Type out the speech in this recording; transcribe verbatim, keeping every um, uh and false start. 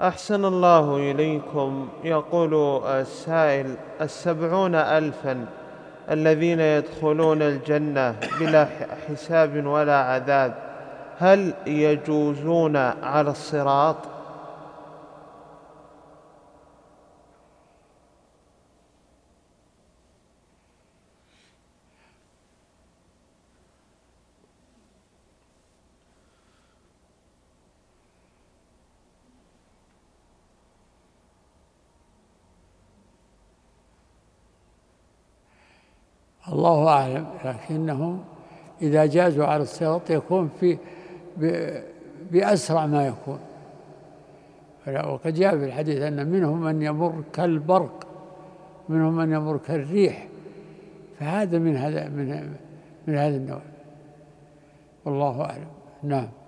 أحسن الله إليكم. يقول السائل: السبعون ألفا الذين يدخلون الجنة بلا حساب ولا عذاب، هل يجوزون على الصراط؟ الله أعلم، لكنهم إذا جازوا على الصراط يكون في بأسرع ما يكون. وقد جاء في الحديث أن منهم من يمر كالبرق، منهم من يمر كالريح، فهذا من هذا من من هذا النوع، والله أعلم. نعم.